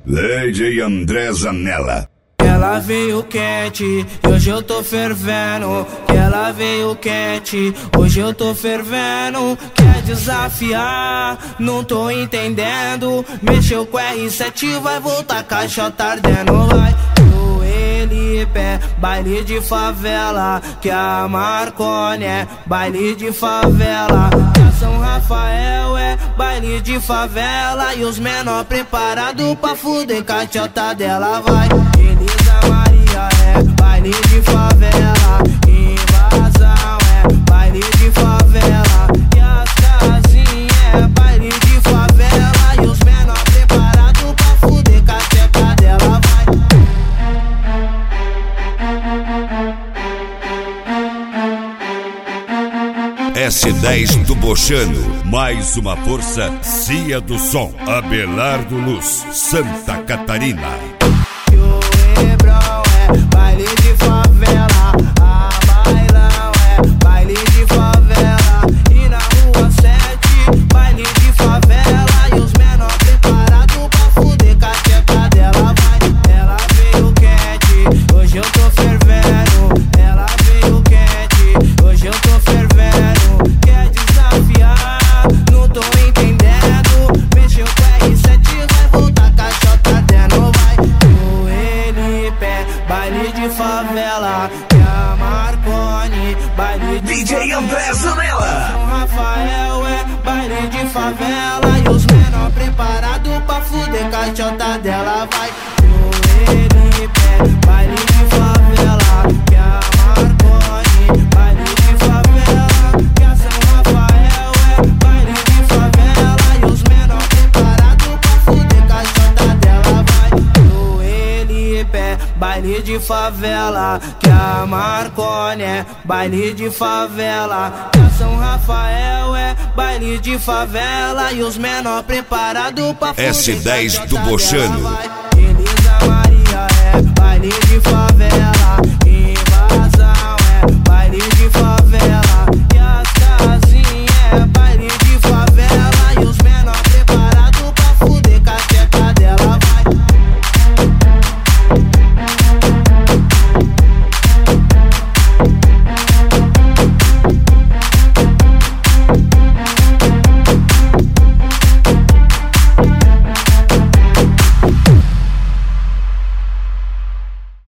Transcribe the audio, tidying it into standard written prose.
DJ André Zanella. Ela veio quente, hoje eu tô fervendo. Ela veio quente, hoje eu tô fervendo. Quer desafiar, não tô entendendo. Mexeu com R7, vai voltar caixota ardendo. Vai no Elipé, baile de favela. Que a Marconi é baile de favela. Que a São Rafael é baile de favela. E os menor preparado pra fuder caixota dela. Vai Elisa Maria é baile de favela. Invasão é baile de favela. E as casinhas é baile de favela. E os menor preparado pra fuder caixota dela. S10 do Bochano, mais uma força, Cia do Som, Abelardo Luz, Santa Catarina. E o Hebrão é baile de favela. A Bailão é baile de favela. E na rua 7, baile de favela. E os menor preparado pra fuder caixeta dela. Vai, ela veio quente, hoje eu tô fervendo. Ela veio quente, hoje eu tô fervendo. Quer desafiar, não tô entendendo. Mexeu com R7, vai voltar caixota dela. Vai no Elipé, baile de favela. Que a Marconi, baile de DJ André Zanella. São Rafael é baile de favela. E os menor preparado pra fuder caixota dela. Vai no Elipé, baile de favela. Que a Marconi, baile de favela. Que a São Rafael é baile de favela. E os menor preparado pra fuder caixota dela. Vai no Elipé, baile de favela. Que a Marconi é baile de favela. Que a São Rafael é baile de favela. E os menor preparado pra fuder S10 do caixota Bochano. dela. Vai Elisa Maria é baile de favela.